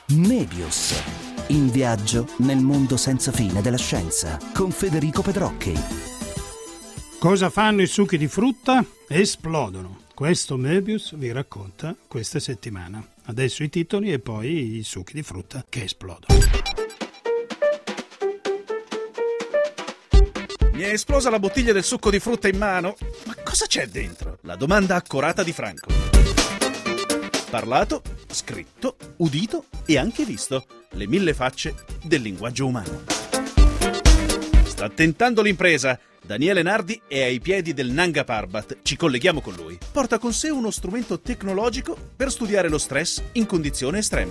Mebius. In viaggio nel mondo senza fine della scienza con Federico Pedrocchi. Cosa fanno i succhi di frutta? Esplodono. Questo Mebius vi racconta questa settimana. Adesso i titoli e poi i succhi di frutta che esplodono. Mi è esplosa la bottiglia del succo di frutta in mano. Ma cosa c'è dentro? La domanda accorata di Franco. Parlato, scritto, udito e anche visto. Le 1000 facce del linguaggio umano. Sta tentando l'impresa. Daniele Nardi è ai piedi del Nanga Parbat. Ci colleghiamo con lui. Porta con sé uno strumento tecnologico per studiare lo stress in condizioni estreme.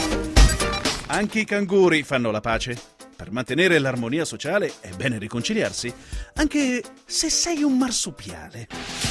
Anche i canguri fanno la pace. Per mantenere l'armonia sociale è bene riconciliarsi, anche se sei un marsupiale.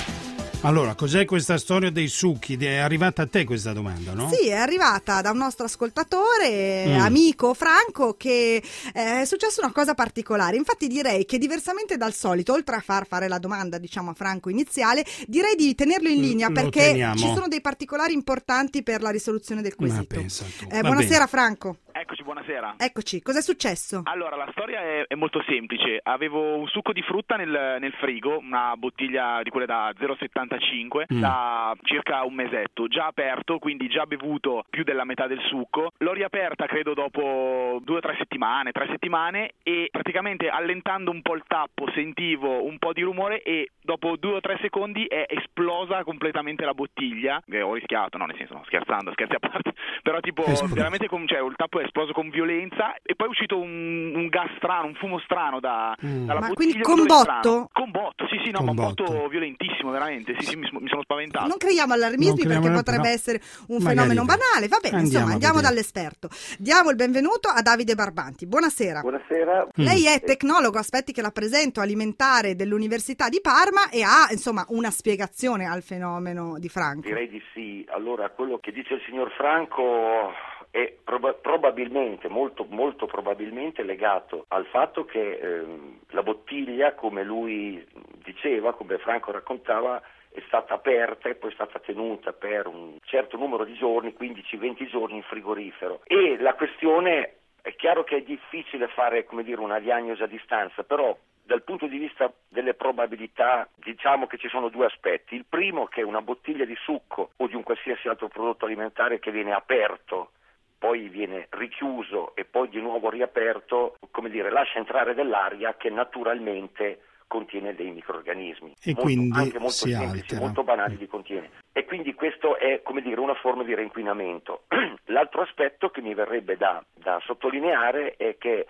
Allora, cos'è questa storia dei succhi? È arrivata a te questa domanda, no? Sì, è arrivata da un nostro ascoltatore, amico Franco, che è successa una cosa particolare. Infatti direi che diversamente dal solito, oltre a fare la domanda, diciamo, a Franco iniziale, direi di tenerlo in linea perché ci sono dei particolari importanti per la risoluzione del quesito. Ma pensa tu. Buonasera Franco. Eccoci, buonasera. Eccoci, cos'è successo? Allora, la storia è molto semplice. Avevo un succo di frutta nel frigo, una bottiglia di quelle da 0,75 da circa un mesetto, già aperto, quindi già bevuto più della metà del succo. L'ho riaperta credo dopo 2 o 3 settimane e praticamente allentando un po' il tappo sentivo un po' di rumore e dopo 2 o 3 secondi è esplosa completamente la bottiglia. Ho rischiato, no, nel senso, no, scherzando, scherzi a parte, però tipo veramente il tappo è esploso con violenza e poi è uscito un gas strano, un fumo strano dalla bottiglia. Ma quindi con botto? Con botto, sì, no, ma un botto violentissimo, veramente, sì, mi sono spaventato. Non creiamo allarmismi perché potrebbe essere un fenomeno banale. Va bene, andiamo dall'esperto. Diamo il benvenuto a Davide Barbanti. Buonasera. Buonasera. Lei è tecnologo, aspetti che la presento, alimentare dell'Università di Parma e ha, insomma, una spiegazione al fenomeno di Franco. Direi di sì. Allora, quello che dice il signor Franco è probabilmente, molto probabilmente legato al fatto che la bottiglia, come lui diceva, come Franco raccontava, è stata aperta e poi è stata tenuta per un certo numero di giorni, 15-20 giorni in frigorifero. E la questione, è chiaro che è difficile fare, come dire, una diagnosi a distanza, però dal punto di vista delle probabilità diciamo che ci sono 2 aspetti. Il primo, che una bottiglia di succo o di un qualsiasi altro prodotto alimentare che viene aperto, poi viene richiuso e poi di nuovo riaperto, come dire, lascia entrare dell'aria che naturalmente contiene dei microrganismi. E quindi anche molto si semplici, altera. molto banali li contiene. E quindi questo è, come dire, una forma di reinquinamento. L'altro aspetto che mi verrebbe da sottolineare è che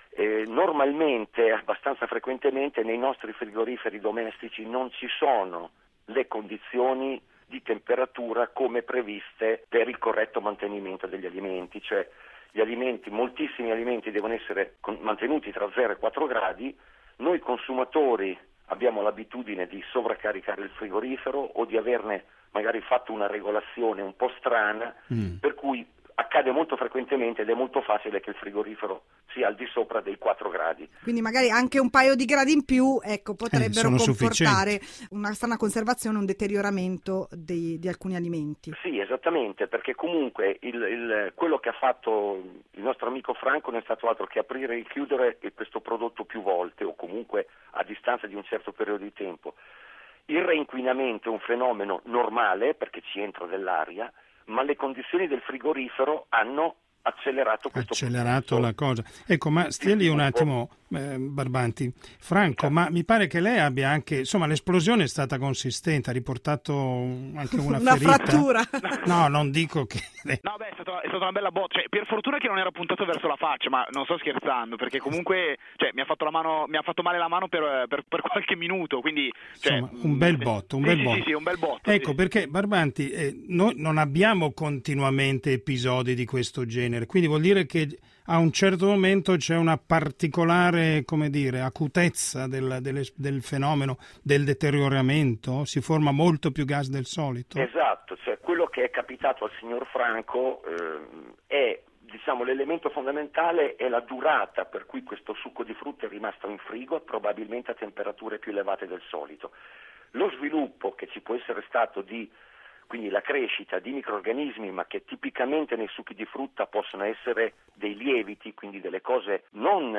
normalmente, abbastanza frequentemente, nei nostri frigoriferi domestici non ci sono le condizioni di temperatura come previste per il corretto mantenimento degli alimenti, cioè moltissimi alimenti devono essere mantenuti tra 0 e 4 gradi. Noi consumatori abbiamo l'abitudine di sovraccaricare il frigorifero o di averne magari fatto una regolazione un po' strana, per cui accade molto frequentemente ed è molto facile che il frigorifero sia al di sopra dei 4 gradi. Quindi magari anche un paio di gradi in più, potrebbero comportare una strana conservazione, un deterioramento di alcuni alimenti. Sì, esattamente, perché comunque quello che ha fatto il nostro amico Franco non è stato altro che aprire e chiudere questo prodotto più volte o comunque a distanza di un certo periodo di tempo. Il reinquinamento è un fenomeno normale perché ci entra dell'aria, ma le condizioni del frigorifero hanno accelerato processo. La cosa. Ecco, ma stia lì un attimo, Barbanti. Franco, ma mi pare che lei abbia anche, insomma, l'esplosione è stata consistente, ha riportato anche una ferita. Frattura. No, non dico che... No, beh, è stata una bella botta. Cioè, per fortuna che non era puntato verso la faccia, ma non sto scherzando, perché comunque, mi ha fatto male la mano per qualche minuto, quindi... Insomma, un bel botto. Sì, un bel botto. Ecco, sì. perché, Barbanti, noi non abbiamo continuamente episodi di questo genere, quindi vuol dire che a un certo momento c'è una particolare, come dire, acutezza del fenomeno del deterioramento, si forma molto più gas del solito. Esatto, cioè quello che è capitato al signor Franco è, diciamo, l'elemento fondamentale è la durata per cui questo succo di frutta è rimasto in frigo, probabilmente a temperature più elevate del solito. Lo sviluppo che ci può essere stato di quindi la crescita di microrganismi, ma che tipicamente nei succhi di frutta possono essere dei lieviti, quindi delle cose non,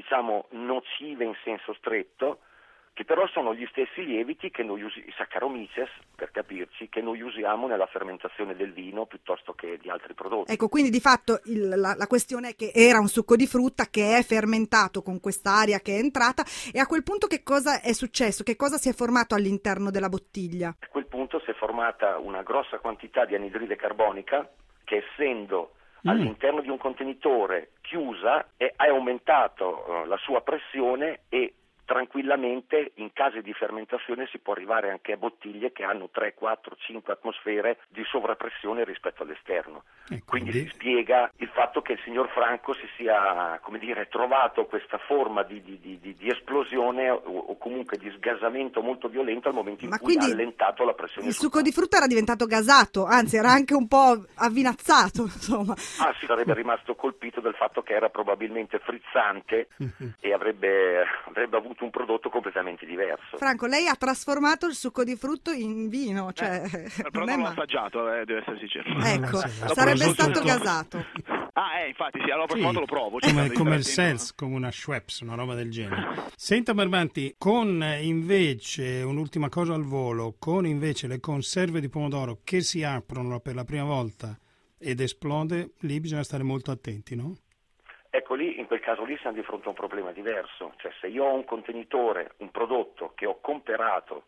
nocive in senso stretto, che però sono gli stessi lieviti che noi usiamo, i Saccharomyces, per capirci, che noi usiamo nella fermentazione del vino piuttosto che di altri prodotti. Ecco, quindi di fatto la questione è che era un succo di frutta che è fermentato con quest'aria che è entrata, e a quel punto che cosa è successo? Che cosa si è formato all'interno della bottiglia? A quel punto si è formata una grossa quantità di anidride carbonica che, essendo all'interno di un contenitore chiusa, ha aumentato la sua pressione, e tranquillamente in casi di fermentazione si può arrivare anche a bottiglie che hanno 3, 4, 5 atmosfere di sovrappressione rispetto all'esterno. Quindi si spiega il fatto che il signor Franco si sia, trovato questa forma di esplosione o comunque di sgasamento molto violento al momento in cui ha allentato la pressione. Il succo di frutta era diventato gasato, anzi era anche un po' avvinazzato, insomma. Si sarebbe rimasto colpito del fatto che era probabilmente frizzante e avrebbe avuto un prodotto completamente diverso. Franco, lei ha trasformato il succo di frutto in vino, però non l'ho assaggiato, devo essere sincero. Ecco, sarebbe stato gasato. Infatti sì, allora prossima volta lo provo. Come il Sels, come una Schweppes, una roba del genere. Senta Barbanti, con invece, un'ultima cosa al volo, con invece le conserve di pomodoro che si aprono per la prima volta ed esplode, lì bisogna stare molto attenti, no? Ecco, lì, in quel caso lì siamo di fronte a un problema diverso, cioè se io ho un contenitore, un prodotto che ho comperato,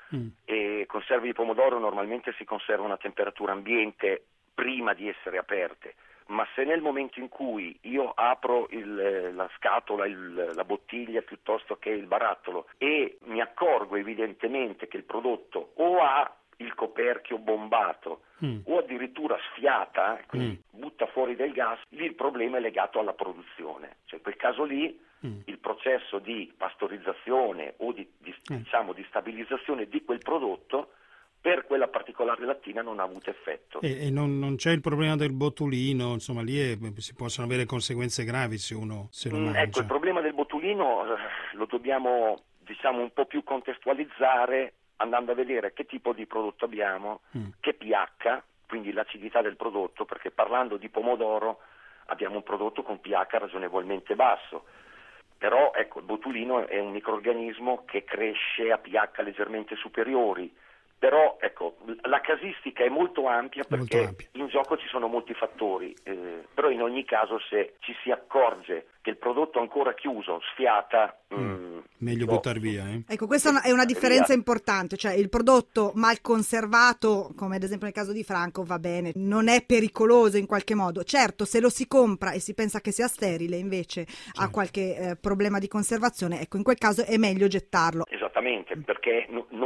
e conserve di pomodoro normalmente si conservano a temperatura ambiente prima di essere aperte, ma se nel momento in cui io apro la scatola, la bottiglia piuttosto che il barattolo, e mi accorgo evidentemente che il prodotto o ha il coperchio bombato o addirittura sfiata, quindi butta fuori del gas, lì il problema è legato alla produzione. Cioè in quel caso lì il processo di pastorizzazione o di stabilizzazione di quel prodotto per quella particolare lattina non ha avuto effetto. E non c'è il problema del botulino, insomma lì si possono avere conseguenze gravi se uno mangia. Ecco, il problema del botulino lo dobbiamo un po' più contestualizzare andando a vedere che tipo di prodotto abbiamo, che pH, quindi l'acidità del prodotto, perché parlando di pomodoro abbiamo un prodotto con pH ragionevolmente basso, però ecco, il botulino è un microrganismo che cresce a pH leggermente superiori, però ecco, la casistica è molto ampia perché in gioco ci sono molti fattori, però in ogni caso se ci si accorge che il prodotto ancora chiuso sfiata, meglio buttare via. Ecco, questa è una differenza importante, cioè il prodotto mal conservato, come ad esempio nel caso di Franco, va bene, non è pericoloso in qualche modo. Certo, se lo si compra e si pensa che sia sterile, invece ha qualche problema di conservazione, ecco, in quel caso è meglio gettarlo. Esattamente, perché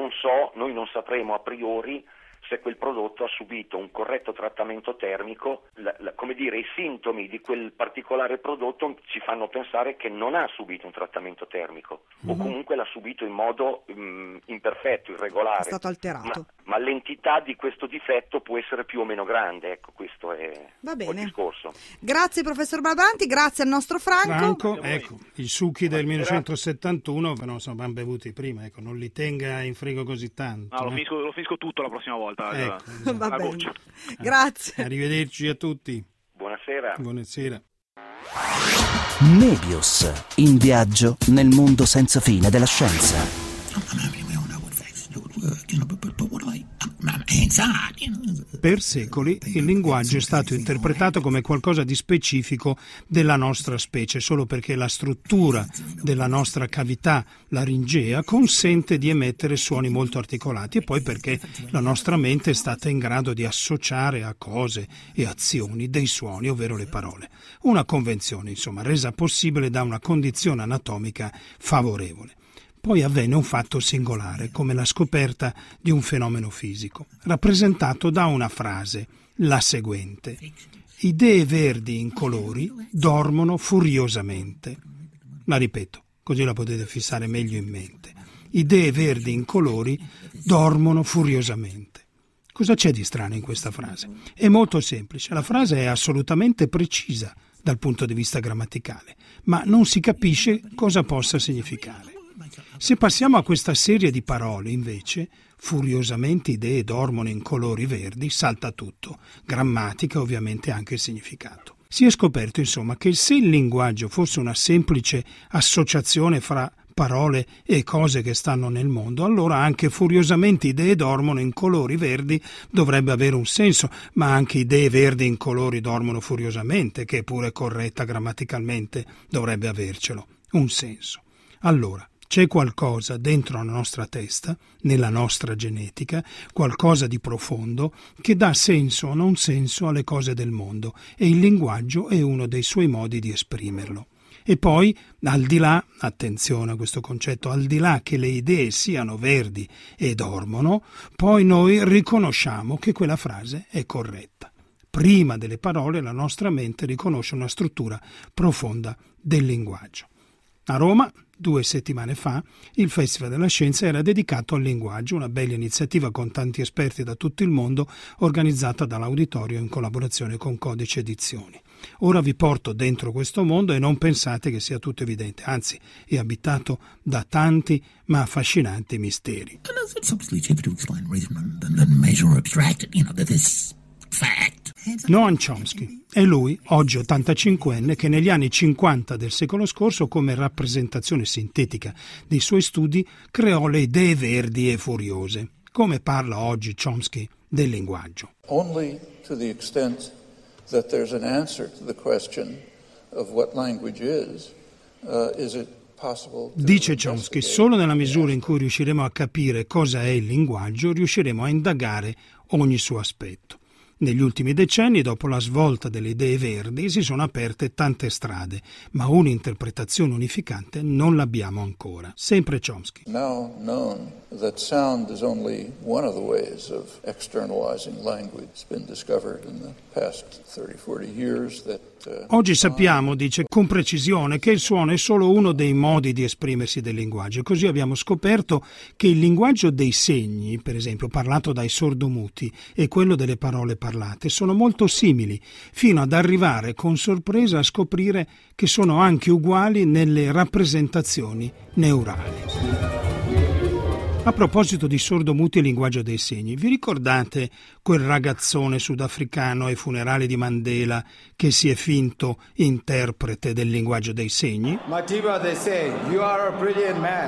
noi non sapremo a priori se quel prodotto ha subito un corretto trattamento termico, i sintomi di quel particolare prodotto ci fanno pensare che non ha subito un trattamento termico o comunque l'ha subito in modo imperfetto, irregolare. È stato alterato. Ma l'entità di questo difetto può essere più o meno grande, ecco, questo è il discorso. Grazie professor Barbanti, grazie al nostro Franco. Ecco, i succhi del 1971 non sono bevuti prima, ecco, non li tenga in frigo così tanto. Lo finisco tutto la prossima volta. Ecco, va bene. Grazie. Arrivederci a tutti. Buonasera. Buonasera. Nebius, in viaggio nel mondo senza fine della scienza. Per secoli il linguaggio è stato interpretato come qualcosa di specifico della nostra specie, solo perché la struttura della nostra cavità laringea consente di emettere suoni molto articolati, e poi perché la nostra mente è stata in grado di associare a cose e azioni dei suoni, ovvero le parole. Una convenzione, insomma, resa possibile da una condizione anatomica favorevole. Poi avvenne un fatto singolare, come la scoperta di un fenomeno fisico, rappresentato da una frase, la seguente: idee verdi incolori dormono furiosamente. La ripeto, così la potete fissare meglio in mente. Idee verdi incolori dormono furiosamente. Cosa c'è di strano in questa frase? È molto semplice, la frase è assolutamente precisa dal punto di vista grammaticale, ma non si capisce cosa possa significare. Se passiamo a questa serie di parole, invece, furiosamente idee dormono in colori verdi, salta tutto, grammatica, ovviamente anche il significato. Si è scoperto insomma che se il linguaggio fosse una semplice associazione fra parole e cose che stanno nel mondo, allora anche furiosamente idee dormono in colori verdi dovrebbe avere un senso, ma anche idee verdi in colori dormono furiosamente, che è pure corretta grammaticalmente, dovrebbe avercelo un senso. Allora, c'è qualcosa dentro la nostra testa, nella nostra genetica, qualcosa di profondo che dà senso o non senso alle cose del mondo, e il linguaggio è uno dei suoi modi di esprimerlo. E poi, al di là, attenzione a questo concetto, al di là che le idee siano verdi e dormono, poi noi riconosciamo che quella frase è corretta. Prima delle parole la nostra mente riconosce una struttura profonda del linguaggio. A Roma, 2 settimane fa, il Festival della Scienza era dedicato al linguaggio, una bella iniziativa con tanti esperti da tutto il mondo, organizzata dall'Auditorio in collaborazione con Codice Edizioni. Ora vi porto dentro questo mondo e non pensate che sia tutto evidente, anzi è abitato da tanti ma affascinanti misteri. Noam Chomsky è lui, oggi 85enne, che negli anni 50 del secolo scorso, come rappresentazione sintetica dei suoi studi, creò le idee verdi e furiose. Come parla oggi Chomsky del linguaggio? Only to the extent that there's an answer to the question of what language is it possible to Dice Chomsky, solo nella misura in cui riusciremo a capire cosa è il linguaggio, riusciremo a indagare ogni suo aspetto. Negli ultimi decenni, dopo la svolta delle idee verdi, si sono aperte tante strade, ma un'interpretazione unificante non l'abbiamo ancora. Sempre Chomsky. Now known that sound is only one of the ways of externalizing language. It's been discovered in the past 30-40 years that Oggi sappiamo, dice con precisione, che il suono è solo uno dei modi di esprimersi del linguaggio. Così abbiamo scoperto che il linguaggio dei segni, per esempio parlato dai sordomuti, e quello delle parole parlate sono molto simili, fino ad arrivare con sorpresa a scoprire che sono anche uguali nelle rappresentazioni neurali. A proposito di sordomuti e linguaggio dei segni, vi ricordate quel ragazzone sudafricano ai funerali di Mandela che si è finto interprete del linguaggio dei segni? Matiba, they say, you are a brilliant man.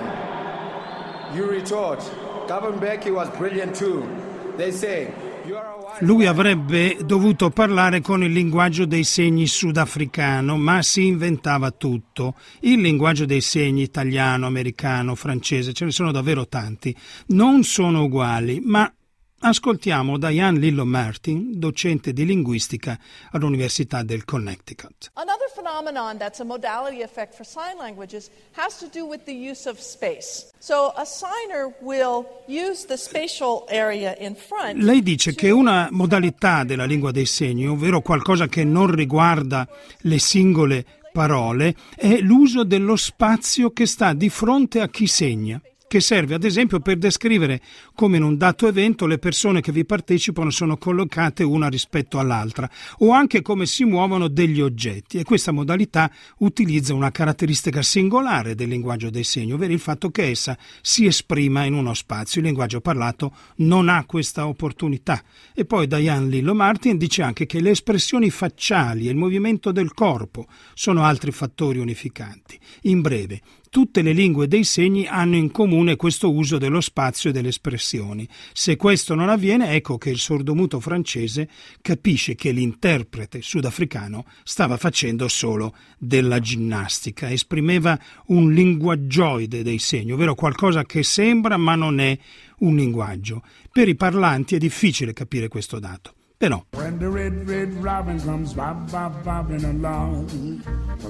You retort, Thabo Mbeki was brilliant too. They say, you are a Lui avrebbe dovuto parlare con il linguaggio dei segni sudafricano, ma si inventava tutto. Il linguaggio dei segni italiano, americano, francese, ce ne sono davvero tanti. Non sono uguali, ma ascoltiamo Diane Lillo Martin, docente di linguistica all'Università del Connecticut. Another phenomenon that's a modality effect for sign languages has to do with the use of space. So a signer will use the spatial area in front. Lei dice che una modalità della lingua dei segni, ovvero qualcosa che non riguarda le singole parole, è l'uso dello spazio che sta di fronte a chi segna, che serve ad esempio per descrivere come in un dato evento le persone che vi partecipano sono collocate una rispetto all'altra, o anche come si muovono degli oggetti, e questa modalità utilizza una caratteristica singolare del linguaggio dei segni, ovvero il fatto che essa si esprima in uno spazio. Il linguaggio parlato non ha questa opportunità. E poi Diane Lillo Martin dice anche che le espressioni facciali e il movimento del corpo sono altri fattori unificanti. In breve, tutte le lingue dei segni hanno in comune questo uso dello spazio e delle espressioni. Se questo non avviene, ecco che il sordomuto francese capisce che l'interprete sudafricano stava facendo solo della ginnastica, esprimeva un linguaggioide dei segni, ovvero qualcosa che sembra ma non è un linguaggio. Per i parlanti è difficile capire questo dato. Però When the red, red robin comes bobbing along,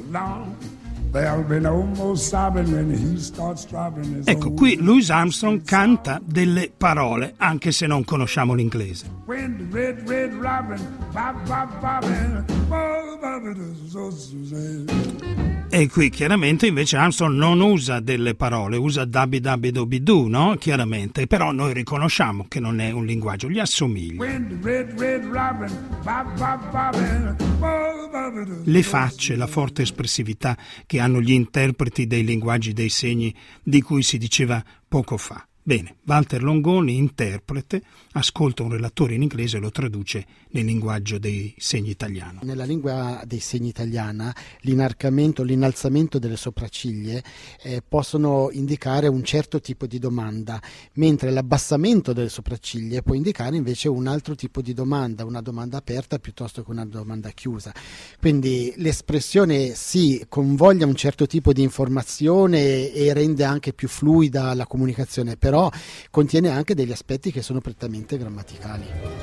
there'll be no more sobbing when he starts dropping his ecco, qui Louis Armstrong canta delle parole, anche se non conosciamo l'inglese. When the red, red robin bobbing, E qui chiaramente invece Armstrong non usa delle parole, usa dabbi dabbi dobbi do, no? Chiaramente, però noi riconosciamo che non è un linguaggio, gli assomiglia. when the red, red robin bobbing, Le facce, la forte espressività che hanno gli interpreti dei linguaggi dei segni di cui si diceva poco fa. Bene, Walter Longoni, interprete, ascolta un relatore in inglese e lo traduce nel linguaggio dei segni italiano. Nella lingua dei segni italiana l'innalzamento delle sopracciglia possono indicare un certo tipo di domanda, mentre l'abbassamento delle sopracciglia può indicare invece un altro tipo di domanda, una domanda aperta piuttosto che una domanda chiusa. Quindi l'espressione sì convoglia un certo tipo di informazione e rende anche più fluida la comunicazione, però contiene anche degli aspetti che sono prettamente grammaticali.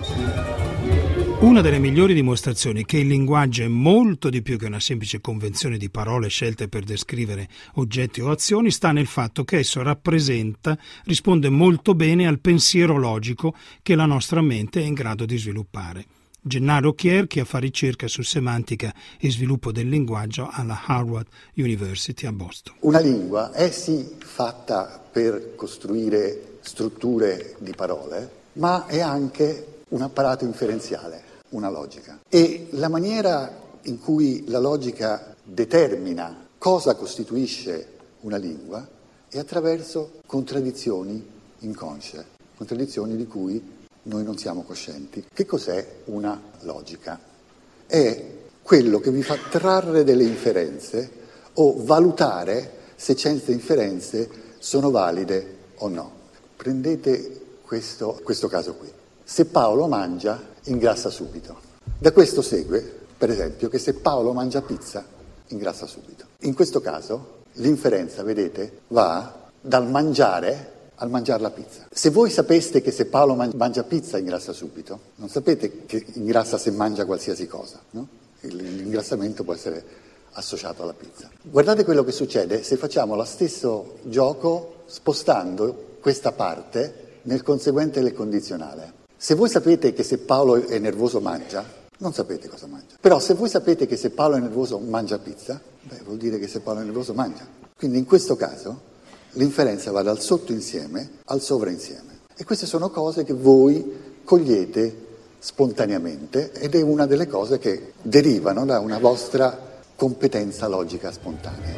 Una delle migliori dimostrazioni che il linguaggio è molto di più che una semplice convenzione di parole scelte per descrivere oggetti o azioni sta nel fatto che esso risponde molto bene al pensiero logico che la nostra mente è in grado di sviluppare. Gennaro Chierchi fa ricerca su semantica e sviluppo del linguaggio alla Harvard University a Boston. Una lingua è sì fatta per costruire strutture di parole, ma è anche un apparato inferenziale, una logica. E la maniera in cui la logica determina cosa costituisce una lingua è attraverso contraddizioni inconsce, contraddizioni di cui noi non siamo coscienti. Che cos'è una logica? È quello che vi fa trarre delle inferenze o valutare se certe inferenze sono valide o no. Prendete questo caso qui. Se Paolo mangia, ingrassa subito. Da questo segue, per esempio, che se Paolo mangia pizza, ingrassa subito. In questo caso, l'inferenza, vedete, va dal mangiare al mangiare la pizza. Se voi sapeste che se Paolo mangia pizza ingrassa subito, non sapete che ingrassa se mangia qualsiasi cosa, no? L'ingrassamento può essere associato alla pizza. Guardate quello che succede se facciamo lo stesso gioco spostando questa parte nel conseguente del condizionale. Se voi sapete che se Paolo è nervoso mangia, non sapete cosa mangia. Però se voi sapete che se Paolo è nervoso mangia pizza, vuol dire che se Paolo è nervoso mangia. Quindi in questo caso l'inferenza va dal sottoinsieme al sovrainsieme. E queste sono cose che voi cogliete spontaneamente ed è una delle cose che derivano da una vostra competenza logica spontanea.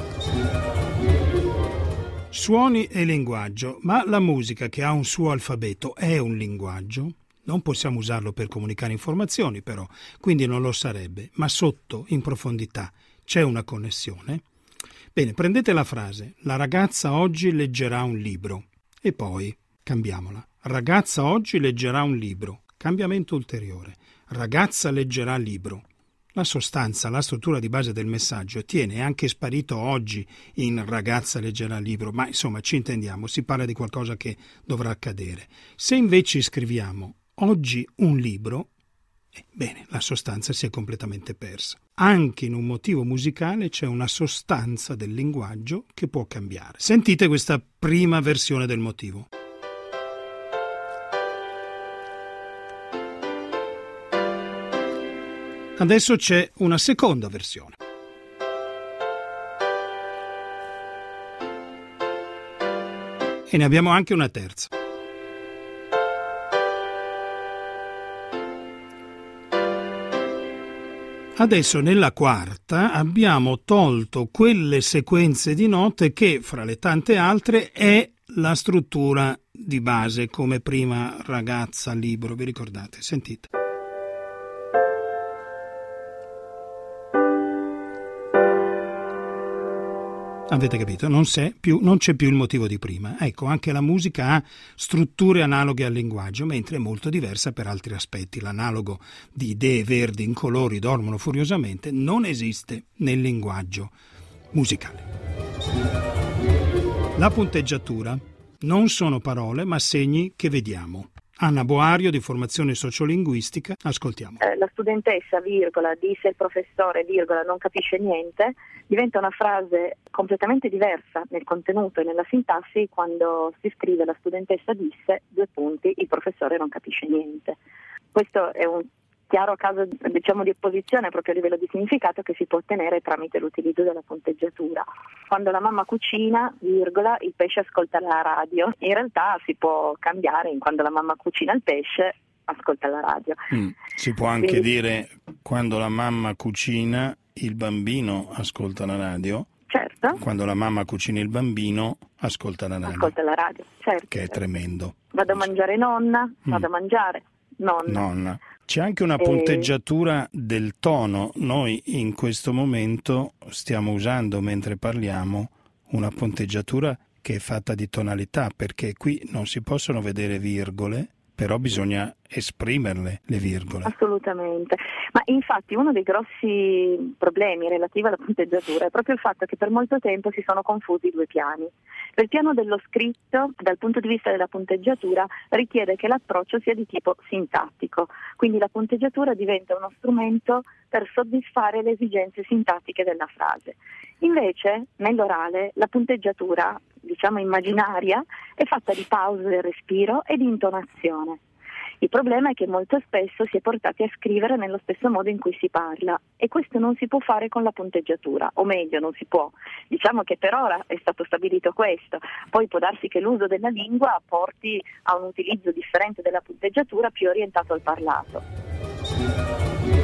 Suoni e linguaggio, ma la musica che ha un suo alfabeto è un linguaggio? Non possiamo usarlo per comunicare informazioni, però, quindi non lo sarebbe, ma sotto, in profondità, c'è una connessione? Bene, prendete la frase, la ragazza oggi leggerà un libro, e poi cambiamola. Ragazza oggi leggerà un libro, cambiamento ulteriore. Ragazza leggerà libro. La sostanza, la struttura di base del messaggio tiene, è anche sparito oggi in ragazza leggerà libro, ma insomma ci intendiamo, si parla di qualcosa che dovrà accadere. Se invece scriviamo oggi un libro, bene, la sostanza si è completamente persa. Anche in un motivo musicale c'è una sostanza del linguaggio che può cambiare. Sentite questa prima versione del motivo. Adesso c'è una seconda versione. E ne abbiamo anche una terza. Adesso nella quarta abbiamo tolto quelle sequenze di note che, fra le tante altre, è la struttura di base, come prima ragazza, libro, vi ricordate? Sentite. Avete capito? Non c'è più il motivo di prima. Ecco, anche la musica ha strutture analoghe al linguaggio, mentre è molto diversa per altri aspetti. L'analogo di idee verdi in colori dormono furiosamente non esiste nel linguaggio musicale. La punteggiatura non sono parole, ma segni che vediamo. Anna Boario, di formazione sociolinguistica, ascoltiamo. La studentessa, virgola, disse il professore, virgola, non capisce niente, diventa una frase completamente diversa nel contenuto e nella sintassi quando si scrive la studentessa disse, due punti, il professore non capisce niente. Questo è un chiaro caso, diciamo, di opposizione proprio a livello di significato che si può ottenere tramite l'utilizzo della punteggiatura. Quando la mamma cucina, virgola, il pesce ascolta la radio. In realtà si può cambiare in quando la mamma cucina il pesce, ascolta la radio. Si può anche dire quando la mamma cucina, il bambino ascolta la radio. Certo. Quando la mamma cucina il bambino, ascolta la radio. Ascolta la radio, certo. Che è tremendo. Vado a mangiare nonna, vado a mangiare nonna. C'è anche una punteggiatura del tono. Noi in questo momento stiamo usando, mentre parliamo, una punteggiatura che è fatta di tonalità, perché qui non si possono vedere virgole, però bisogna esprimerle le virgole. Assolutamente, ma infatti uno dei grossi problemi relativi alla punteggiatura è proprio il fatto che per molto tempo si sono confusi i due piani. Il piano dello scritto, dal punto di vista della punteggiatura, richiede che l'approccio sia di tipo sintattico, quindi la punteggiatura diventa uno strumento per soddisfare le esigenze sintattiche della frase. Invece, nell'orale, la punteggiatura, diciamo immaginaria, è fatta di pause del respiro e di intonazione. Il problema è che molto spesso si è portati a scrivere nello stesso modo in cui si parla e questo non si può fare con la punteggiatura, o meglio non si può. Diciamo che per ora è stato stabilito questo, poi può darsi che l'uso della lingua porti a un utilizzo differente della punteggiatura più orientato al parlato.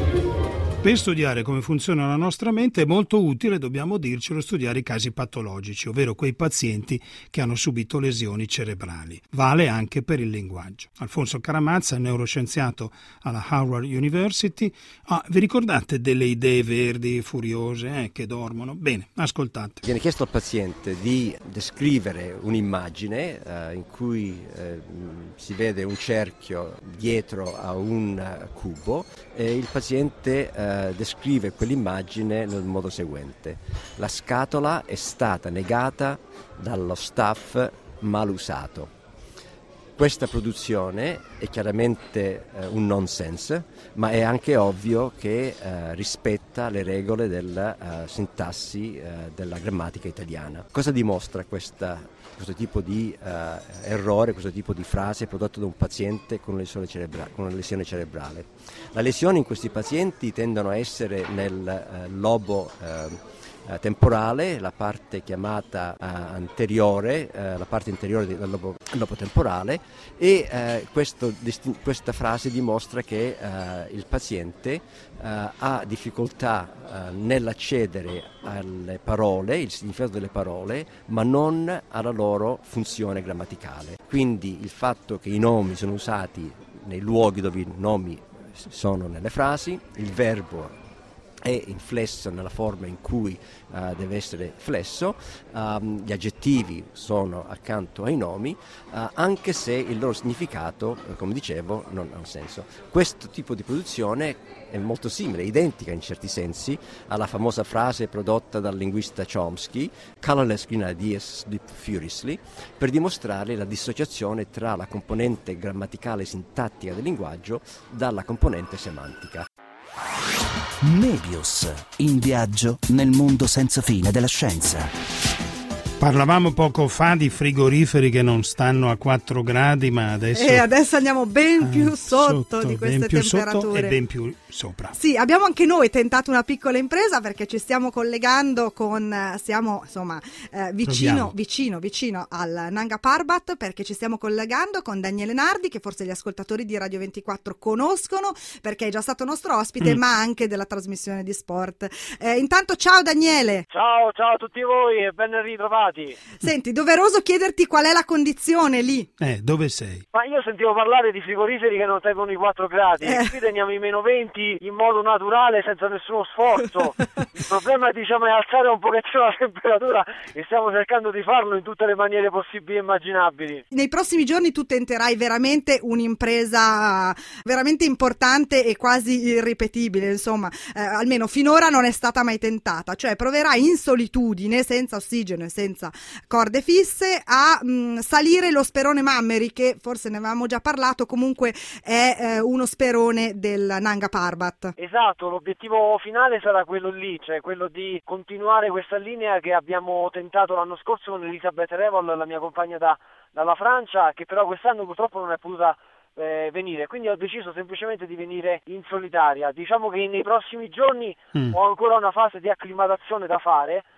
Per studiare come funziona la nostra mente è molto utile, dobbiamo dircelo, studiare i casi patologici, ovvero quei pazienti che hanno subito lesioni cerebrali. Vale anche per il linguaggio. Alfonso Caramazza, neuroscienziato alla Harvard University. Vi ricordate delle idee verdi furiose che dormono? Bene, ascoltate. Viene chiesto al paziente di descrivere un'immagine in cui si vede un cerchio dietro a un cubo e il paziente descrive quell'immagine nel modo seguente: la scatola è stata negata dallo staff mal usato. Questa produzione è chiaramente un nonsense, ma è anche ovvio che rispetta le regole della sintassi della grammatica italiana. Cosa dimostra questo tipo di errore, questo tipo di frase prodotto da un paziente con una lesione cerebrale? La lesione in questi pazienti tendono a essere nel lobo temporale, la parte chiamata anteriore, la parte interiore del lobo temporale, e questa frase dimostra che il paziente ha difficoltà nell'accedere alle parole, il significato delle parole, ma non alla loro funzione grammaticale. Quindi il fatto che i nomi sono usati nei luoghi dove i nomi sono nelle frasi, il verbo è inflesso nella forma in cui deve essere flesso, gli aggettivi sono accanto ai nomi, anche se il loro significato, come dicevo, non ha un senso. Questo tipo di produzione è molto simile, identica in certi sensi alla famosa frase prodotta dal linguista Chomsky, "Colorless green ideas sleep furiously", per dimostrare la dissociazione tra la componente grammaticale e sintattica del linguaggio dalla componente semantica. Mebius, in viaggio nel mondo senza fine della scienza. Parlavamo poco fa di frigoriferi che non stanno a 4 gradi, ma adesso andiamo ben più sotto di queste ben più temperature. Sotto e ben più sopra. Sì, abbiamo anche noi tentato una piccola impresa perché ci stiamo collegando siamo insomma vicino al Nanga Parbat, perché ci stiamo collegando con Daniele Nardi, che forse gli ascoltatori di Radio 24 conoscono perché è già stato nostro ospite, ma anche della trasmissione di sport. Intanto ciao Daniele. Ciao a tutti voi e ben ritrovati. Senti, doveroso chiederti qual è la condizione lì. Dove sei? Ma io sentivo parlare di frigoriferi che non tengono i 4 gradi. Qui teniamo i -20 in modo naturale, senza nessuno sforzo. Il problema è alzare un pochettino la temperatura e stiamo cercando di farlo in tutte le maniere possibili e immaginabili. Nei prossimi giorni tu tenterai veramente un'impresa veramente importante e quasi irripetibile, insomma, almeno finora non è stata mai tentata, cioè proverai in solitudine, senza ossigeno e senza corde fisse, a salire lo sperone Mammeri, che forse ne avevamo già parlato, comunque è uno sperone del Nanga Parbat. Esatto, l'obiettivo finale sarà quello lì, cioè quello di continuare questa linea che abbiamo tentato l'anno scorso con Elisabeth Revol, la mia compagna dalla Francia, che però quest'anno purtroppo non è potuta venire, quindi ho deciso semplicemente di venire in solitaria. Diciamo che nei prossimi giorni ho ancora una fase di acclimatazione da fare,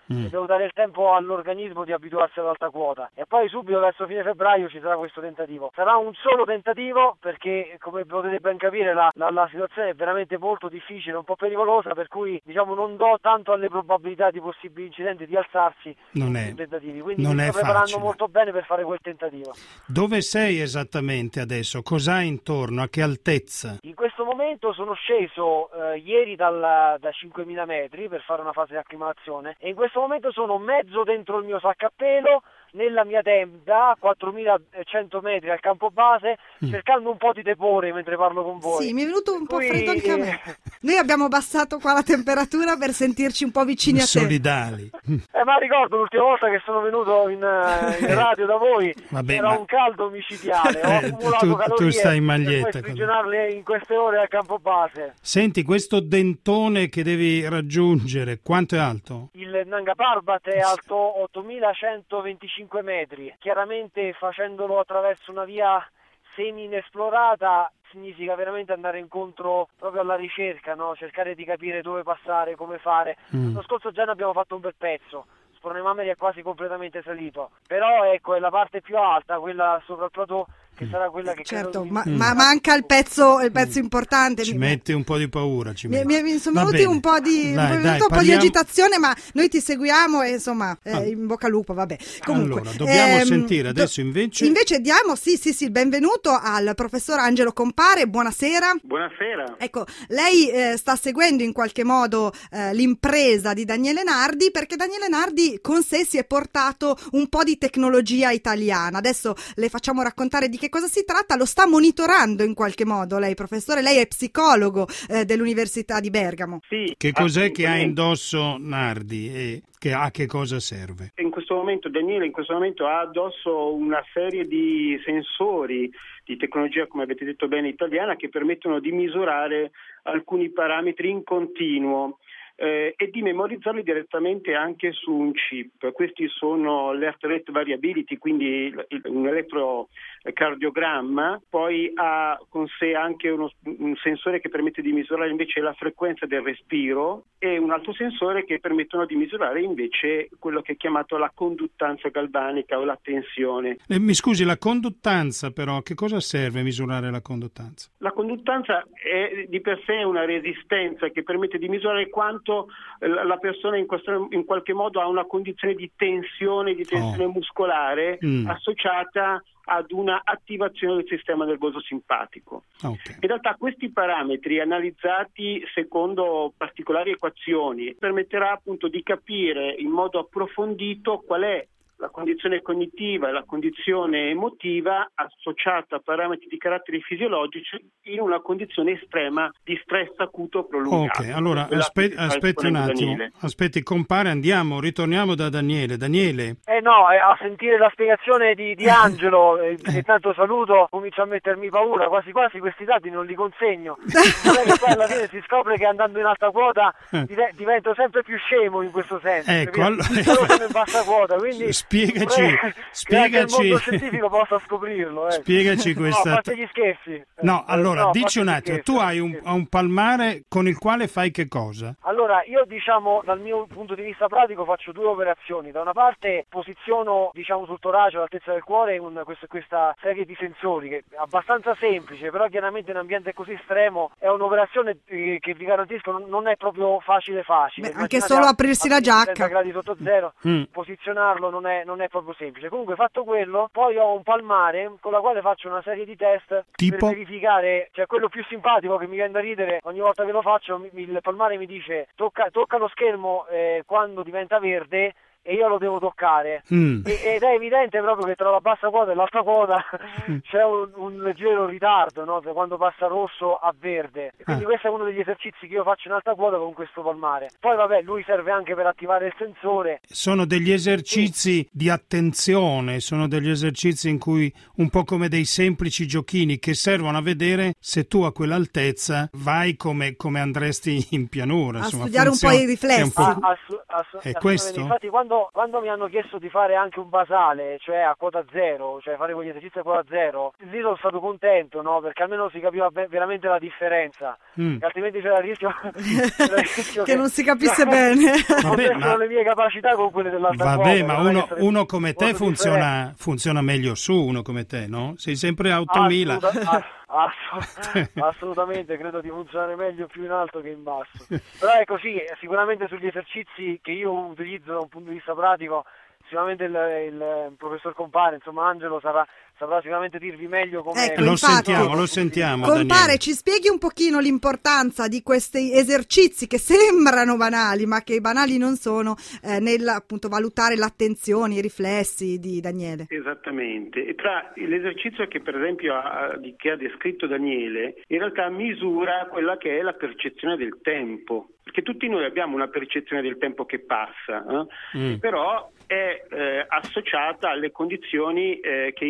e devo dare il tempo all'organismo di abituarsi all'alta quota, e poi subito verso fine febbraio ci sarà questo tentativo. Sarà un solo tentativo perché, come potete ben capire, la situazione è veramente molto difficile, un po' pericolosa, per cui diciamo non do tanto alle probabilità di possibili incidenti di alzarsi in tentativi, quindi mi sto preparando molto bene per fare quel tentativo. Dove sei esattamente adesso? Cos'hai intorno? A che altezza? In questo momento sono sceso ieri da 5.000 metri per fare una fase di acclimazione, e in questo momento sono mezzo dentro il mio sacco a pelo, nella mia tenda a 4.100 metri al campo base, cercando un po' di tepore mentre parlo con voi. Sì, mi è venuto un po' freddo anche a me. Noi abbiamo abbassato qua la temperatura per sentirci un po' vicini a te. Solidali. Ma ricordo l'ultima volta che sono venuto in radio da voi, era un caldo micidiale, ho accumulato calorie tu stai in maglietta, per sprigionarle in queste ore al campo base. Senti, questo dentone che devi raggiungere, quanto è alto? Il Nanga Parbat è alto 8.125 metri, chiaramente facendolo attraverso una via semi-inesplorata significa veramente andare incontro proprio alla ricerca, no? Cercare di capire dove passare, come fare. L'anno scorso già ne abbiamo fatto un bel pezzo, Spornemameri è quasi completamente salito, però ecco, è la parte più alta, quella sopra il plateau, che sarà quella che certo, ma manca il pezzo importante. Ci metti un po' di paura. Mi sono venuti un po' di agitazione, ma noi ti seguiamo e insomma in bocca al lupo, vabbè. Comunque, allora, dobbiamo sentire adesso invece diamo sì il benvenuto al professor Angelo Compare. Buonasera. Buonasera. Ecco, lei sta seguendo in qualche modo l'impresa di Daniele Nardi, perché Daniele Nardi con sé si è portato un po' di tecnologia italiana. Adesso le facciamo raccontare di che cosa si tratta. Lo sta monitorando in qualche modo lei, professore? Lei è psicologo dell'Università di Bergamo. Sì. Che cos'è che ha indosso Nardi e a che cosa serve? Daniele in questo momento ha addosso una serie di sensori di tecnologia, come avete detto bene, italiana, che permettono di misurare alcuni parametri in continuo e di memorizzarli direttamente anche su un chip. Questi sono l'heart rate variability, quindi un elettrocardiogramma, poi ha con sé anche un sensore che permette di misurare invece la frequenza del respiro e un altro sensore che permettono di misurare invece quello che è chiamato la conduttanza galvanica o la tensione. Mi scusi, la conduttanza però, a che cosa serve misurare la conduttanza? La conduttanza è di per sé una resistenza che permette di misurare quanto la persona in qualche modo ha una condizione di tensione muscolare associata ad una attivazione del sistema nervoso simpatico. Okay. In realtà questi parametri, analizzati secondo particolari equazioni, permetterà appunto di capire in modo approfondito qual è la condizione cognitiva e la condizione emotiva associata a parametri di carattere fisiologici in una condizione estrema di stress acuto prolungato. Ok, allora aspetti un attimo, Compare, ritorniamo da Daniele. Daniele? A sentire la spiegazione di Angelo, che tanto saluto, comincio a mettermi paura, quasi questi dati non li consegno. Poi alla fine si scopre che andando in alta quota divento sempre più scemo in questo senso. Ecco, in bassa quota, quindi spiegaci che il mondo scientifico possa scoprirlo. Spiegaci questa. No, a parte gli scherzi. Dici un attimo, tu hai un palmare con il quale fai che cosa? Allora, io dal mio punto di vista pratico faccio due operazioni. Da una parte posiziono sul torace all'altezza del cuore questa serie di sensori che è abbastanza semplice, però chiaramente in un ambiente così estremo è un'operazione che vi garantisco non è proprio facile. Anche solo aprirsi la giacca. 30 gradi sotto zero, posizionarlo non è proprio semplice. Comunque, fatto quello, poi ho un palmare con la quale faccio una serie di test per verificare, quello più simpatico che mi viene da ridere ogni volta che lo faccio, il palmare mi dice tocca lo schermo quando diventa verde e io lo devo toccare ed è evidente proprio che tra la bassa quota e l'alta quota c'è un leggero ritardo, no? Quando passa rosso a verde, e quindi questo è uno degli esercizi che io faccio in alta quota con questo palmare. Poi lui serve anche per attivare il sensore. Sono degli esercizi di attenzione, sono degli esercizi in cui un po' come dei semplici giochini che servono a vedere se tu a quell'altezza vai come andresti in pianura, a studiare un po' i riflessi. È questo? Infatti quando quando mi hanno chiesto di fare anche un basale, cioè a quota zero, cioè fare quegli esercizi a quota zero, lì sono stato contento, no? Perché almeno si capiva veramente la differenza, che altrimenti c'era il rischio che non si capisse bene. Vabbè, ma le mie capacità con quelle dell'altra vabbè, quota, ma uno come te funziona meglio su, uno come te, no? Sei sempre a 8000. Assolutamente, credo di funzionare meglio più in alto che in basso. Però è così, sicuramente sugli esercizi che io utilizzo da un punto di vista pratico, sicuramente il professor Compare, insomma Angelo, saprà sicuramente dirvi meglio come. Ecco, lo sentiamo. Compare, Daniele, ci spieghi un pochino l'importanza di questi esercizi che sembrano banali, ma che banali non sono, nel appunto valutare l'attenzione, i riflessi di Daniele. Esattamente. E tra l'esercizio che per esempio che ha descritto Daniele, in realtà misura quella che è la percezione del tempo. Perché tutti noi abbiamo una percezione del tempo che passa, però è associata alle condizioni che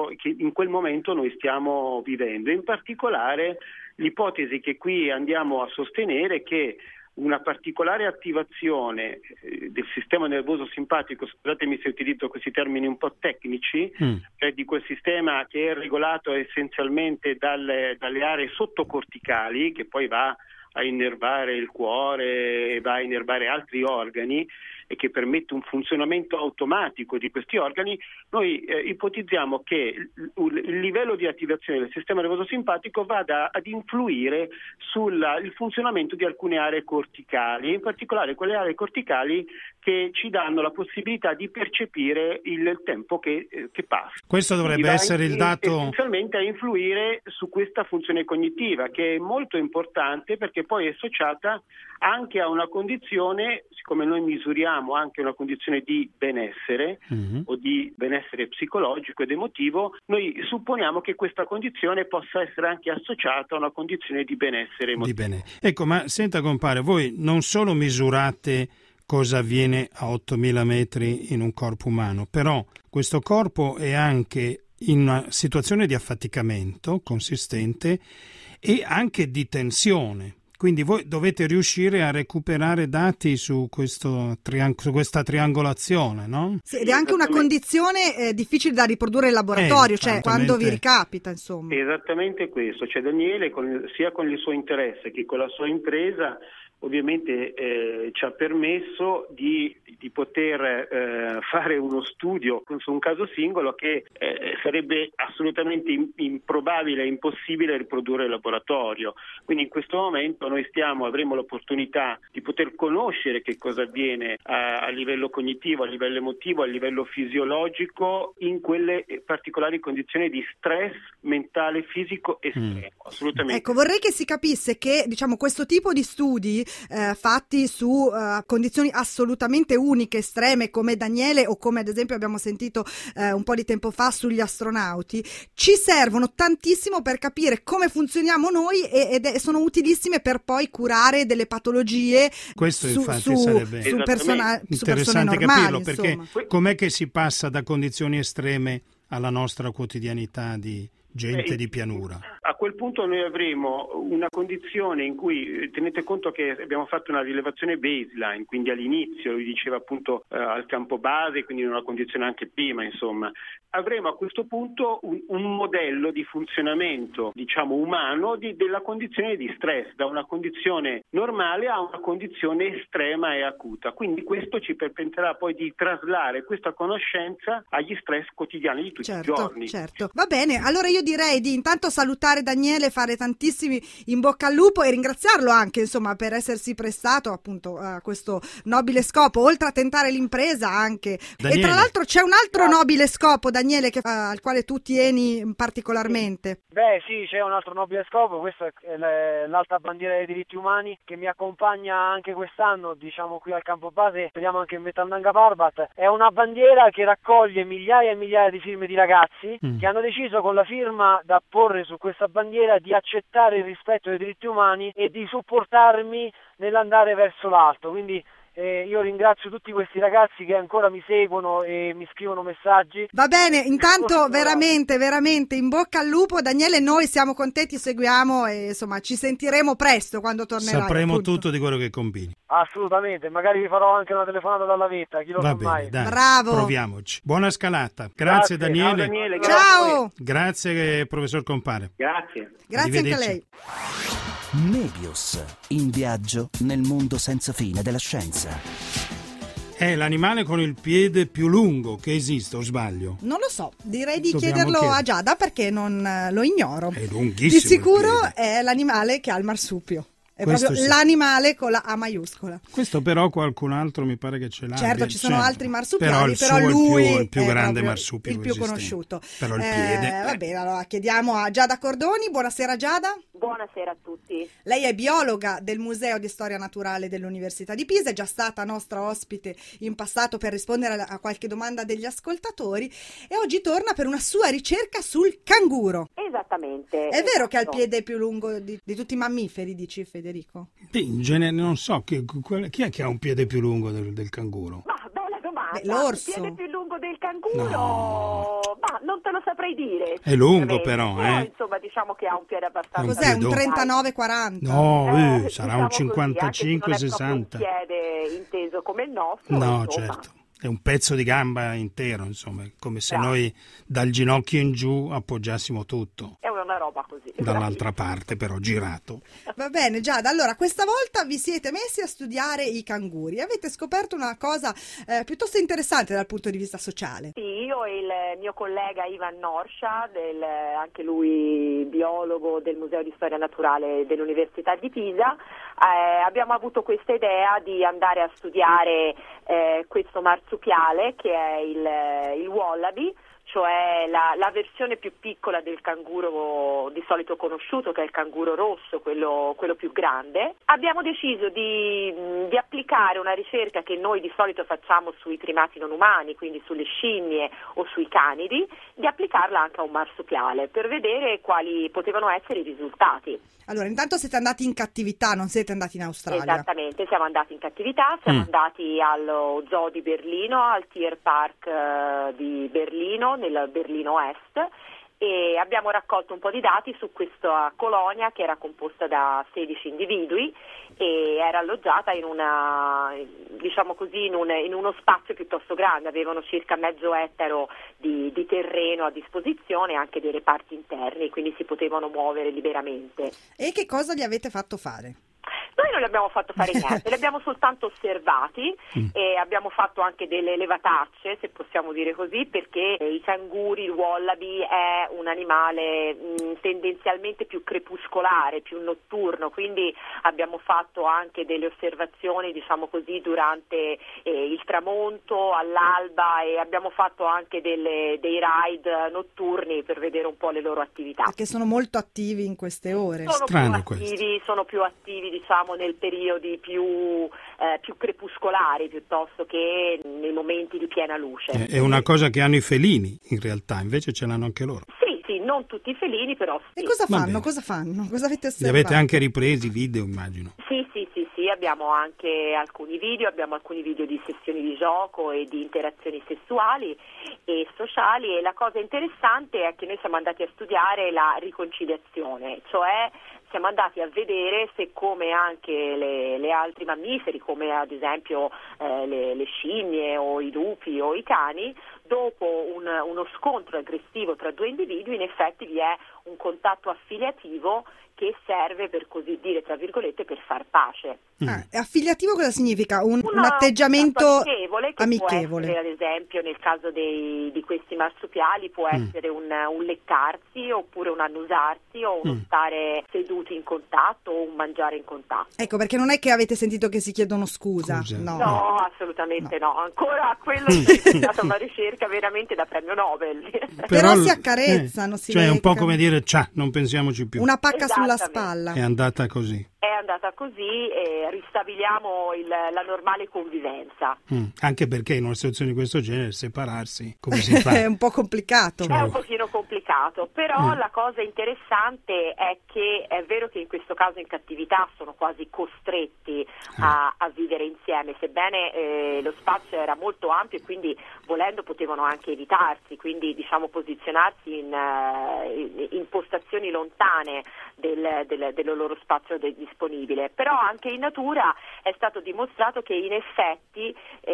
in quel momento noi stiamo vivendo. In particolare l'ipotesi che qui andiamo a sostenere è che una particolare attivazione del sistema nervoso simpatico, scusatemi se utilizzo questi termini un po' tecnici, cioè di quel sistema che è regolato essenzialmente dalle aree sottocorticali, che poi va a innervare il cuore e va a innervare altri organi e che permette un funzionamento automatico di questi organi, noi ipotizziamo che il livello di attivazione del sistema nervoso simpatico vada ad influire sul funzionamento di alcune aree corticali, in particolare quelle aree corticali che ci danno la possibilità di percepire il tempo che passa. Questo dovrebbe essere il dato. Essenzialmente a influire su questa funzione cognitiva, che è molto importante perché poi è associata anche a una condizione, siccome noi misuriamo anche una condizione di benessere o di benessere psicologico ed emotivo, noi supponiamo che questa condizione possa essere anche associata a una condizione di benessere emotivo. Ecco, ma senta Compare, voi non solo misurate cosa avviene a 8000 metri in un corpo umano, però questo corpo è anche in una situazione di affaticamento consistente e anche di tensione. Quindi voi dovete riuscire a recuperare dati su questa triangolazione, no? Sì, ed è anche una condizione difficile da riprodurre in laboratorio, cioè quando vi ricapita, insomma. Esattamente questo, cioè Daniele sia con il suo interesse che con la sua impresa ovviamente ci ha permesso di poter fare uno studio su un caso singolo che sarebbe assolutamente improbabile e impossibile riprodurre in laboratorio. Quindi in questo momento noi avremo l'opportunità di poter conoscere che cosa avviene a livello cognitivo, a livello emotivo, a livello fisiologico in quelle particolari condizioni di stress mentale, fisico estremo. Assolutamente. Ecco, vorrei che si capisse che questo tipo di studi fatti su condizioni assolutamente uniche, estreme, come Daniele o come ad esempio abbiamo sentito un po' di tempo fa sugli astronauti, ci servono tantissimo per capire come funzioniamo noi ed sono utilissime per poi curare delle patologie. Questo infatti sarebbe interessante normali, capirlo, perché com'è che si passa da condizioni estreme alla nostra quotidianità di gente di pianura? A quel punto noi avremo una condizione in cui, tenete conto che abbiamo fatto una rilevazione baseline, quindi all'inizio, lui diceva appunto al campo base, quindi in una condizione anche prima, insomma. Avremo a questo punto un modello di funzionamento, umano della condizione di stress, da una condizione normale a una condizione estrema e acuta. Quindi questo ci permetterà poi di traslare questa conoscenza agli stress quotidiani di tutti i giorni. Certo, va bene. Allora io direi di intanto salutare Daniele, fare tantissimi in bocca al lupo e ringraziarlo anche, insomma, per essersi prestato appunto a questo nobile scopo, oltre a tentare l'impresa anche. Daniele. E tra l'altro c'è un altro nobile scopo, Daniele, al quale tu tieni particolarmente. Beh sì, c'è un altro nobile scopo, questa è l'alta bandiera dei diritti umani che mi accompagna anche quest'anno, qui al campo base, speriamo anche in mezzo al Nanga Parbat. È una bandiera che raccoglie migliaia e migliaia di firme di ragazzi che hanno deciso con la firma da porre su questa bandiera di accettare il rispetto dei diritti umani e di supportarmi nell'andare verso l'alto. Quindi Io ringrazio tutti questi ragazzi che ancora mi seguono e mi scrivono messaggi. Va bene, intanto veramente in bocca al lupo Daniele, noi siamo contenti, seguiamo e insomma ci sentiremo presto quando tornerai. Sapremo appunto tutto di quello che combini. Assolutamente, magari vi farò anche una telefonata dalla vetta, chi lo sa mai. Dai, bravo, proviamoci. Buona scalata. Grazie Daniele. Ciao Daniele, ciao. Grazie professor Compare. Grazie Anche a lei. Nebius, in viaggio nel mondo senza fine della scienza. È l'animale con il piede più lungo che esiste, o sbaglio? Non lo so, direi di Dobbiamo chiederlo chiedere. a Giada perché non lo ignoro. È lunghissimo. Di sicuro il piede. è l'animale che ha il marsupio. È Questo proprio sì. l'animale con la A maiuscola. Questo però qualcun altro mi pare che ce l'ha. Certo, ci sono altri marsupiali, però, il però suo lui è il più è grande proprio marsupio il più esistente. conosciuto. Però il piede. Va bene, allora chiediamo a Giada Cordoni. Buonasera Giada. Buonasera a tutti. Lei è biologa del Museo di Storia Naturale dell'Università di Pisa, è già stata nostra ospite in passato per rispondere a qualche domanda degli ascoltatori e oggi torna per una sua ricerca sul canguro. Esattamente. È vero che ha il piede più lungo di tutti i mammiferi, dici Federico? In genere non so, chi è che ha un piede più lungo del canguro? Ma bella domanda. L'orso. Il piede più lungo del canguro? No. Ma non te lo saprei dire. È lungo però, insomma, diciamo che ha un piede abbastanza. Cos'è, un piedone. 39-40? No, sarà diciamo un così, 55-60. Anche se non è proprio un piede inteso come il nostro. No, insomma. certo. È un pezzo di gamba intero, insomma, è come se noi dal ginocchio in giù appoggiassimo tutto. È una roba così. Dall'altra parte, però, girato. Va bene, Giada, allora questa volta vi siete messi a studiare i canguri e avete scoperto una cosa piuttosto interessante dal punto di vista sociale. Sì, io e il mio collega Ivan Norsha, anche lui biologo del Museo di Storia Naturale dell'Università di Pisa, abbiamo avuto questa idea di andare a studiare questo marsupiale che è il wallaby, cioè la versione più piccola del canguro di solito conosciuto, che è il canguro rosso, quello più grande. Abbiamo deciso di applicare una ricerca che noi di solito facciamo sui primati non umani, quindi sulle scimmie o sui canidi, di applicarla anche a un marsupiale per vedere quali potevano essere i risultati. Allora, intanto siete andati in cattività, non siete andati in Australia. Esattamente, siamo andati in cattività, siamo andati allo Zoo di Berlino, al Tier Park di Berlino, nel Berlino Est, e abbiamo raccolto un po' di dati su questa colonia che era composta da 16 individui e era alloggiata in uno spazio piuttosto grande. Avevano circa mezzo ettaro di terreno a disposizione, anche dei reparti interni, quindi si potevano muovere liberamente. E che cosa gli avete fatto fare? Noi non le abbiamo fatto fare niente, li abbiamo soltanto osservati e abbiamo fatto anche delle levatacce, se possiamo dire così, perché i canguri, il wallaby è un animale tendenzialmente più crepuscolare, più notturno, quindi abbiamo fatto anche delle osservazioni, diciamo così, durante il tramonto, all'alba, e abbiamo fatto anche dei ride notturni per vedere un po' le loro attività. Perché sono molto attivi in queste ore. Sono più attivi, diciamo, nel periodi più crepuscolari piuttosto che nei momenti di piena luce. È una cosa che hanno i felini, in realtà, invece ce l'hanno anche loro. Sì, non tutti i felini, però sì. E cosa fanno? Cosa avete osservato? Li avete anche ripresi video, immagino. Sì, abbiamo anche alcuni video di sessioni di gioco e di interazioni sessuali e sociali, e la cosa interessante è che noi siamo andati a studiare la riconciliazione, cioè siamo andati a vedere se, come anche le altri mammiferi, come ad esempio le scimmie o i lupi o i cani, dopo uno scontro aggressivo tra due individui, in effetti vi è un contatto affiliativo che serve, per così dire, tra virgolette, per far pace. Affiliativo cosa significa? Un atteggiamento amichevole. Può essere, ad esempio, nel caso di questi marsupiali, può essere un leccarsi, oppure un annusarsi, o uno stare seduti in contatto, o un mangiare in contatto. Ecco, perché non è che avete sentito che si chiedono scusa. No, assolutamente no. Ancora quello è stata una ricerca veramente da premio Nobel. Però si accarezzano, si Cioè è un po' leccano. come dire, non pensiamoci più. Una pacca sulla spalla. È andata così. è andata così e ristabiliamo la normale convivenza. Anche perché in una situazione di questo genere separarsi come si fa? È un po' complicato. È un pochino complicato, però la cosa interessante è che è vero che in questo caso in cattività sono quasi costretti a vivere insieme, sebbene lo spazio era molto ampio e quindi volendo potevano anche evitarsi, quindi diciamo posizionarsi in postazioni lontane del loro spazio disponibile. Però anche in natura è stato dimostrato che in effetti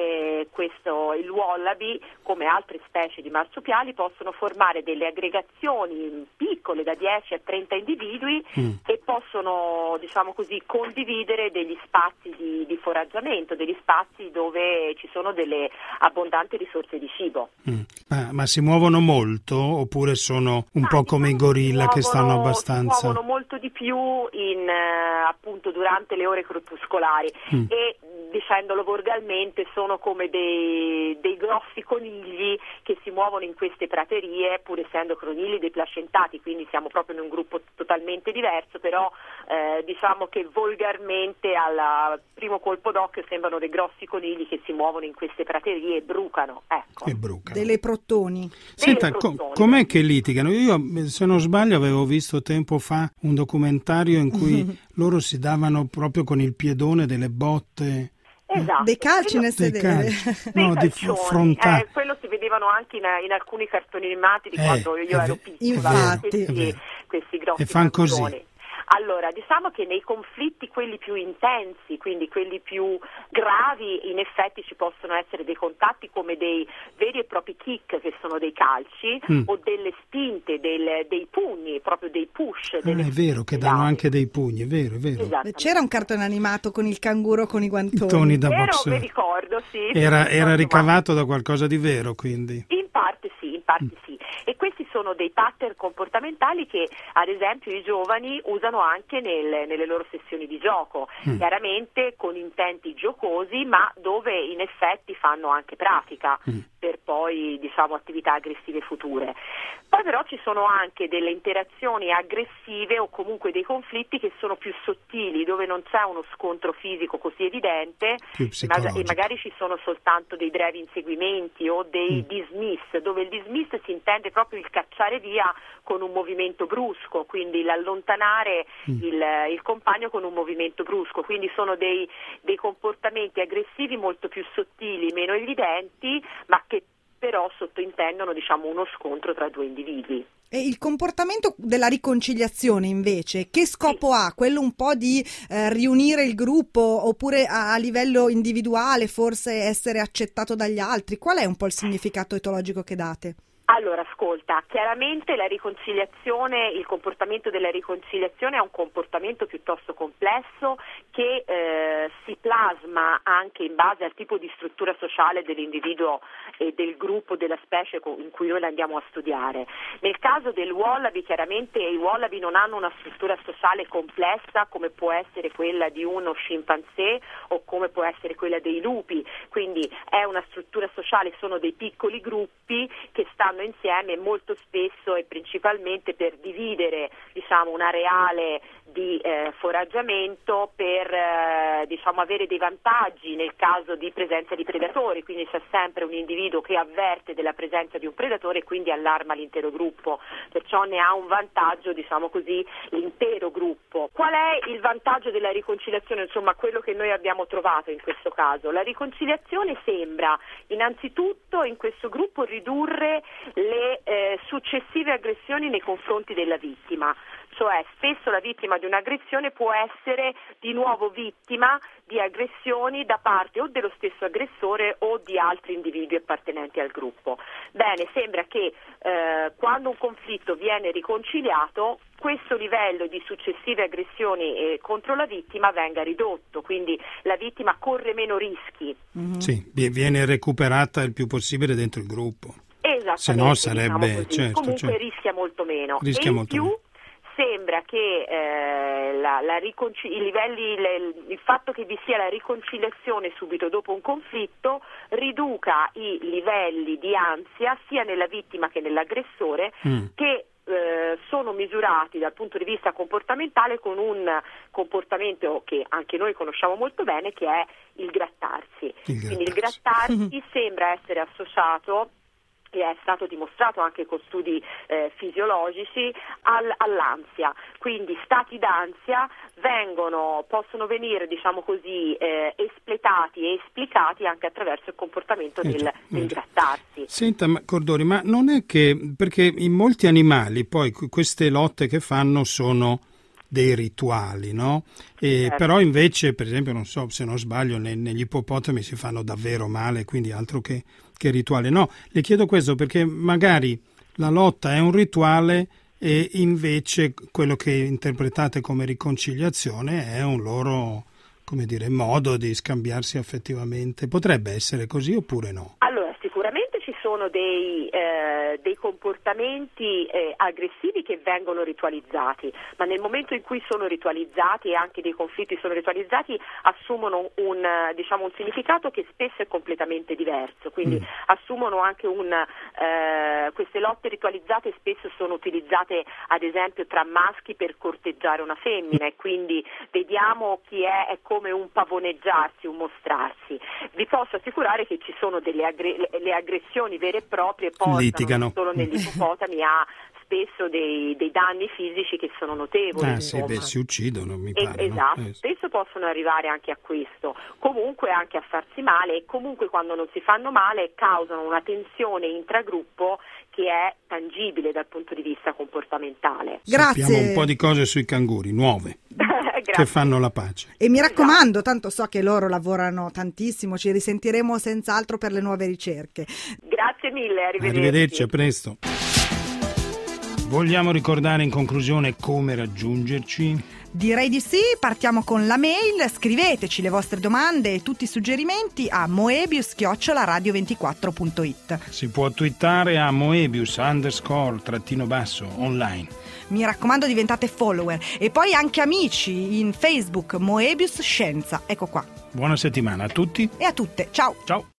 il wallaby, come altre specie di marsupiali, possono formare delle aggregazioni piccole da 10 a 30 individui e possono, diciamo così, condividere degli spazi di foraggiamento, degli spazi dove ci sono delle abbondanti risorse di cibo. Ma si muovono molto oppure sono un po' come i gorilla che stanno abbastanza? Si muovono molto di più appunto durante le ore crepuscolari e, dicendolo volgarmente, sono come dei grossi conigli che si muovono in queste praterie, pur essendo conigli dei placentati, quindi siamo proprio in un gruppo totalmente diverso, però diciamo che volgarmente al primo colpo d'occhio sembrano dei grossi conigli che si muovono in queste praterie e brucano, ecco. Delle prottoni. Senta, com'è che litigano? Io, se non sbaglio, avevo visto tempo fa un documentario in cui loro si davano proprio con il piedone delle botte. Esatto. Dei calci nel sedere. No, di frontale. Quello si vedevano anche in alcuni cartoni animati di quando io ero piccola. Infatti. Questi grossi e fan così. calcioni. Allora, diciamo che nei conflitti quelli più intensi, quindi quelli più gravi, in effetti ci possono essere dei contatti come dei veri e propri kick, che sono dei calci, o delle spinte, dei pugni, proprio dei push. È vero che danno anche dei pugni, è vero. C'era un cartone animato con il canguro con i guantoni. Toni da Vero, boxer. mi ricordo, sì. Era ricavato da qualcosa di vero, quindi. In parte sì. E questi sono dei pattern comportamentali che, ad esempio, i giovani usano anche nelle loro sessioni di gioco, chiaramente con intenti giocosi, ma dove in effetti fanno anche pratica per poi, diciamo, attività aggressive future. Poi però ci sono anche delle interazioni aggressive o comunque dei conflitti che sono più sottili, dove non c'è uno scontro fisico così evidente e magari ci sono soltanto dei brevi inseguimenti o dei dismiss, dove il dismiss si intende proprio il cacciare via con un movimento brusco, quindi l'allontanare il compagno con un movimento brusco, quindi sono dei comportamenti aggressivi molto più sottili, meno evidenti, ma che però sottointendono, diciamo, uno scontro tra due individui. E il comportamento della riconciliazione invece, che scopo ha? Quello un po' di riunire il gruppo, oppure a livello individuale forse essere accettato dagli altri? Qual è un po' il significato etologico che date? Allora, ascolta, chiaramente la riconciliazione, il comportamento della riconciliazione è un comportamento piuttosto complesso che si plasma anche in base al tipo di struttura sociale dell'individuo e del gruppo, della specie in cui noi la andiamo a studiare. Nel caso del wallaby, chiaramente i wallaby non hanno una struttura sociale complessa come può essere quella di uno scimpanzé o come può essere quella dei lupi, quindi è una struttura sociale, sono dei piccoli gruppi che stanno insieme molto spesso e principalmente per dividere, diciamo, un areale di foraggiamento per diciamo avere dei vantaggi nel caso di presenza di predatori, quindi c'è sempre un individuo che avverte della presenza di un predatore e quindi allarma l'intero gruppo, perciò ne ha un vantaggio, diciamo così, l'intero gruppo. Qual è il vantaggio della riconciliazione? Insomma, quello che noi abbiamo trovato in questo caso. La riconciliazione sembra innanzitutto in questo gruppo ridurre le successive aggressioni nei confronti della vittima, cioè spesso la vittima di un'aggressione può essere di nuovo vittima di aggressioni da parte o dello stesso aggressore o di altri individui appartenenti al gruppo. Bene, sembra che quando un conflitto viene riconciliato, questo livello di successive aggressioni contro la vittima venga ridotto, quindi la vittima corre meno rischi. Sì, viene recuperata il più possibile dentro il gruppo. Esattamente, se no sarebbe, diciamo così. Comunque rischia molto meno. Sembra che il fatto che vi sia la riconciliazione subito dopo un conflitto riduca i livelli di ansia sia nella vittima che nell'aggressore, che sono misurati dal punto di vista comportamentale con un comportamento che anche noi conosciamo molto bene, che è il grattarsi. Quindi il grattarsi sembra essere associato, e è stato dimostrato anche con studi fisiologici, all'ansia. Quindi stati d'ansia possono venire, diciamo così, espletati e esplicati anche attraverso il comportamento del grattarsi. Senta, Cordori, ma non è che, perché in molti animali poi queste lotte che fanno sono dei rituali, no? Però invece, per esempio, non so, se non sbaglio, negli ippopotami si fanno davvero male, quindi altro che rituale. No, le chiedo questo perché magari la lotta è un rituale e invece quello che interpretate come riconciliazione è un loro, come dire, modo di scambiarsi affettivamente. Potrebbe essere così oppure no? Allora, sicuramente ci sono dei comportamenti aggressivi che vengono ritualizzati, ma nel momento in cui sono ritualizzati e anche dei conflitti sono ritualizzati, assumono un significato che spesso è completamente diverso, quindi assumono anche queste lotte ritualizzate spesso sono utilizzate ad esempio tra maschi per corteggiare una femmina, e quindi vediamo chi è come un pavoneggiarsi, un mostrarsi. Vi posso assicurare che ci sono le aggressioni vere e proprie, portano litigano. Solo negli ippopotami a spesso dei danni fisici che sono notevoli. Si uccidono, mi pare. Esatto, no? Spesso possono arrivare anche a questo, comunque anche a farsi male, e comunque quando non si fanno male causano una tensione intragruppo che è tangibile dal punto di vista comportamentale. Grazie. Sappiamo un po' di cose sui canguri, nuove, che fanno la pace. E mi raccomando, tanto so che loro lavorano tantissimo, ci risentiremo senz'altro per le nuove ricerche. Grazie mille, Arrivederci, a presto. Vogliamo ricordare in conclusione come raggiungerci? Direi di sì, partiamo con la mail, scriveteci le vostre domande e tutti i suggerimenti a moebius@radio24.it. Si può twittare a Moebius__online. Mi raccomando, diventate follower e poi anche amici in Facebook Moebius Scienza. Ecco qua. Buona settimana a tutti e a tutte. Ciao. Ciao.